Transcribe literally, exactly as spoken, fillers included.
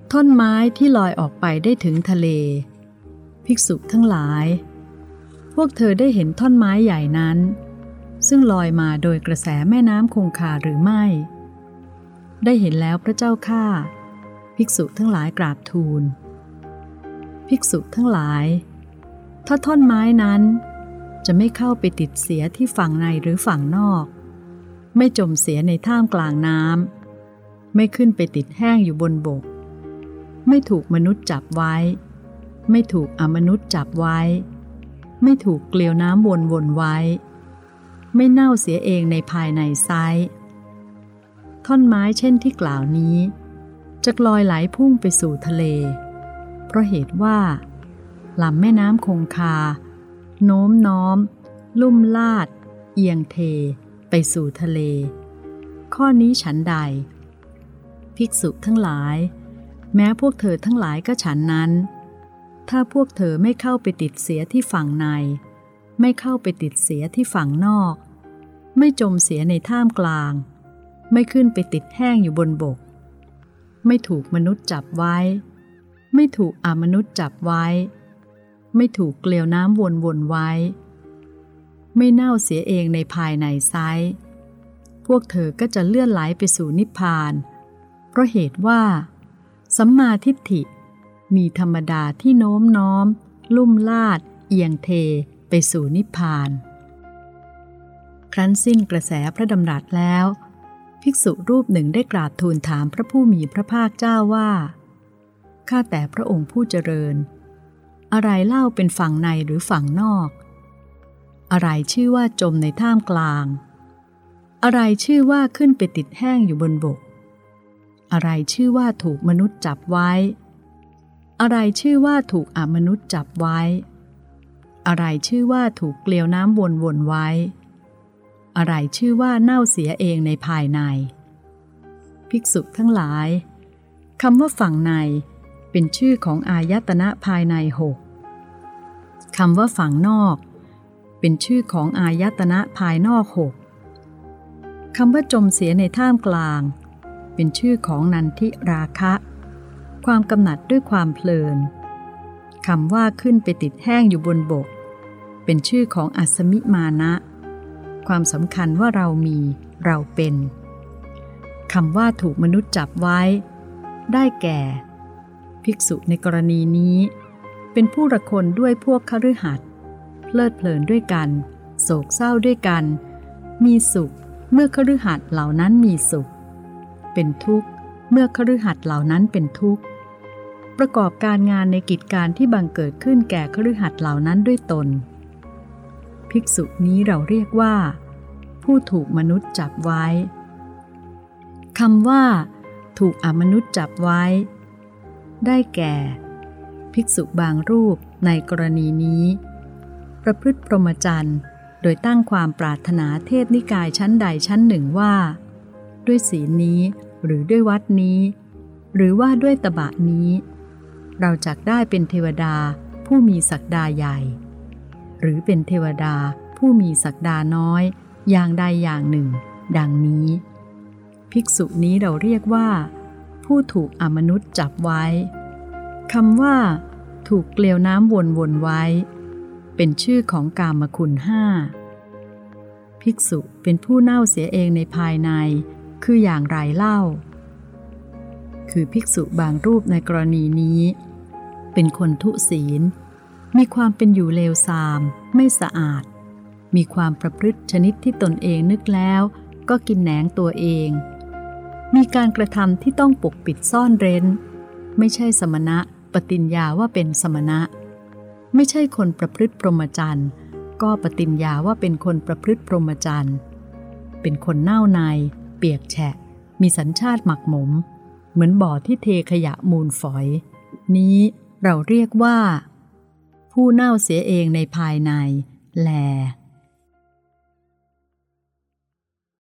ท่อนไม้ที่ลอยออกไปได้ถึงทะเลภิกษุทั้งหลายพวกเธอได้เห็นท่อนไม้ใหญ่นั้นซึ่งลอยมาโดยกระแสแม่น้ำคงคาหรือไม่ได้เห็นแล้วพระเจ้าข้าภิกษุทั้งหลายกราบทูลภิกษุทั้งหลายถ้าท่อนไม้นั้นจะไม่เข้าไปติดเสียที่ฝั่งในหรือฝั่งนอกไม่จมเสียในท่ามกลางน้ำไม่ขึ้นไปติดแห้งอยู่บนบกไม่ถูกมนุษย์จับไว้ไม่ถูกอมนุษย์จับไว้ไม่ถูกเกลียวน้ำวนวนไว้ไม่เน่าเสียเองในภายในไซท่อนไม้เช่นที่กล่าวนี้จะลอยไหลพุ่งไปสู่ทะเลเพราะเหตุว่าลำแม่น้ำคงคาโน้มน้อมลุ่มลาดเอียงเทไปสู่ทะเลข้อนี้ฉันใดภิกษุทั้งหลายแม้พวกเธอทั้งหลายก็ฉันนั้นถ้าพวกเธอไม่เข้าไปติดเสียที่ฝั่งในไม่เข้าไปติดเสียที่ฝั่งนอกไม่จมเสียในท่ามกลางไม่ขึ้นไปติดแห้งอยู่บนบกไม่ถูกมนุษย์จับไว้ไม่ถูกอมนุษย์จับไว้ไม่ถูกเกลียวน้ำวนวนไว้ไม่เน่าเสียเองในภายในไซพวกเธอก็จะเลื่อนไหลไปสู่นิพพานเพราะเหตุว่าสัมมาทิฏฐิมีธรรมดาที่โน้มน้อมลุ่มลาดเอียงเทไปสู่นิพพานครั้นสิ้นกระแสพระดำรัสแล้วภิกษุรูปหนึ่งได้กราบทูลถามพระผู้มีพระภาคเจ้าว่าข้าแต่พระองค์ผู้เจริญอะไรเล่าเป็นฝั่งในหรือฝั่งนอกอะไรชื่อว่าจมในท่ามกลางอะไรชื่อว่าขึ้นไปติดแห้งอยู่บนบกอะไรชื่อว่าถูกมนุษย์จับไว้อะไรชื่อว่าถูกอมนุษย์จับไว้อะไรชื่อว่าถูกเกลียวน้ำวนวนไว้อะไรชื่อว่าเน่าเสียเองในภายในภิกษุทั้งหลายคำว่าฝั่งในเป็นชื่อของอายตนะภายในหกคำว่าฝั่งนอกเป็นชื่อของอายตนะภายนอกหกคำว่าจมเสียในท่ามกลางเป็นชื่อของนันทิราคะความกำหนัดด้วยความเพลินคำว่าขึ้นไปติดแห้งอยู่บนบกเป็นชื่อของอัสมิมานะความสำคัญว่าเรามีเราเป็นคำว่าถูกมนุษย์จับไว้ได้แก่ภิกษุในกรณีนี้เป็นผู้ระคนด้วยพวกคฤหัสถ์เพลิดเพลินด้วยกันโศกเศร้าด้วยกันมีสุขเมื่อคฤหัสถ์เหล่านั้นมีสุขเป็นทุกข์เมื่อคฤหัสถ์เหล่านั้นเป็นทุกข์ประกอบการงานในกิจการที่บังเกิดขึ้นแก่คฤหัสถ์เหล่านั้นด้วยตนภิกษุนี้เราเรียกว่าผู้ถูกมนุษย์จับไว้คำว่าถูกอมนุษย์จับไว้ได้แก่ภิกษุบางรูปในกรณีนี้ประพฤติพรหมจรรย์โดยตั้งความปรารถนาเทพนิกายชั้นใดชั้นหนึ่งว่าด้วยศีลนี้หรือด้วยวัดนี้หรือว่าด้วยตบะนี้เราจักได้เป็นเทวดาผู้มีศักดาใหญ่หรือเป็นเทวดาผู้มีศักดาน้อยอย่างใดอย่างหนึ่งดังนี้ภิกษุนี้เราเรียกว่าผู้ถูกอมนุษย์จับไว้คำว่าถูกเกลียวน้ำวนวนไว้เป็นชื่อของกามคุณห้าภิกษุเป็นผู้เน่าเสียเองในภายในคืออย่างไรเล่าคือภิกษุบางรูปในกรณีนี้เป็นคนทุศีลมีความเป็นอยู่เลวทรามไม่สะอาดมีความประพฤติชนิดที่ตนเองนึกแล้วก็กินแหนงตัวเองมีการกระทำที่ต้องปกปิดซ่อนเร้นไม่ใช่สมณะปฏิญญาว่าเป็นสมณะไม่ใช่คนประพฤติพรหมจรรย์ก็ปฏิญญาว่าเป็นคนประพฤติพรหมจรรย์เป็นคนเน่าในเปียกแฉะมีสัญชาติหมักหมมเหมือนบ่อที่เทขยะมูลฝอยนี้เราเรียกว่าผู้เน่าเสียเองในภายในแล